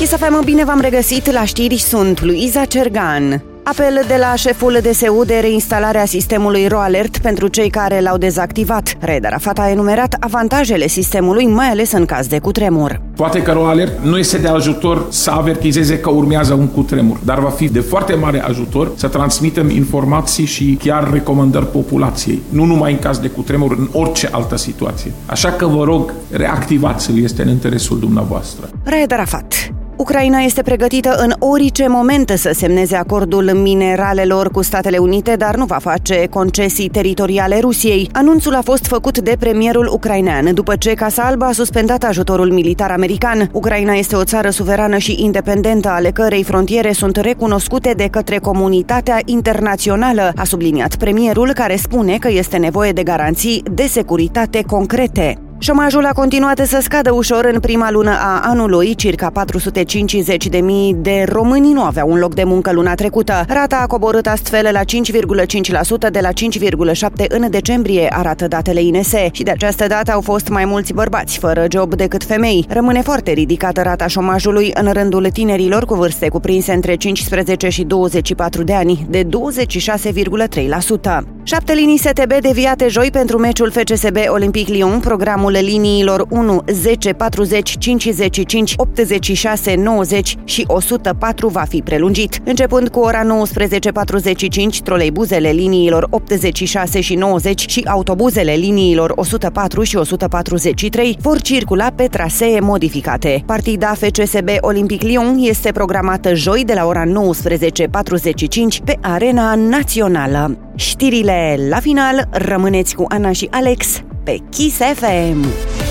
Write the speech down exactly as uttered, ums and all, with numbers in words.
Kiss F M, bine v-am regăsit, la știri sunt Luiza Cergan. Apel de la șeful D S U de reinstalare a sistemului RoAlert pentru cei care l-au dezactivat. Raed Arafat a enumerat avantajele sistemului, mai ales în caz de cutremur. Poate că RoAlert nu este de ajutor să avertizeze că urmează un cutremur, dar va fi de foarte mare ajutor să transmitem informații și chiar recomandări populației, nu numai în caz de cutremur, în orice altă situație. Așa că vă rog, reactivați-l, este în interesul dumneavoastră. Raed Arafat. Ucraina este pregătită în orice moment să semneze acordul mineralelor cu Statele Unite, dar nu va face concesii teritoriale Rusiei. Anunțul a fost făcut de premierul ucrainean după ce Casa Albă a suspendat ajutorul militar american. Ucraina este o țară suverană și independentă, ale cărei frontiere sunt recunoscute de către comunitatea internațională, a subliniat premierul, care spune că este nevoie de garanții de securitate concrete. Șomajul a continuat să scadă ușor în prima lună a anului. Circa patru sute cincizeci de mii de români nu aveau un loc de muncă luna trecută. Rata a coborât astfel la cinci virgulă cinci la sută de la cinci virgulă șapte la sută în decembrie, arată datele I N S E. Și de această dată au fost mai mulți bărbați fără job decât femei. Rămâne foarte ridicată rata șomajului în rândul tinerilor cu vârste cuprinse între cincisprezece și douăzeci și patru de ani, de douăzeci și șase virgulă trei la sută. Șapte linii S T B deviate joi pentru meciul F C S B Olympic Lyon. Programul liniilor unu, zece, patruzeci, cincizeci și cinci, optzeci și șase, nouăzeci și o sută patru va fi prelungit. Începând cu ora nouăsprezece patruzeci și cinci, troleibuzele liniilor optzeci și șase și nouăzeci și autobuzele liniilor o sută patru și o sută patruzeci și trei vor circula pe trasee modificate. Partida F C S B Olympic Lyon este programată joi de la ora nouăsprezece patruzeci și cinci pe Arena Națională. Știrile la final, rămâneți cu Ana și Alex pe Kiss F M.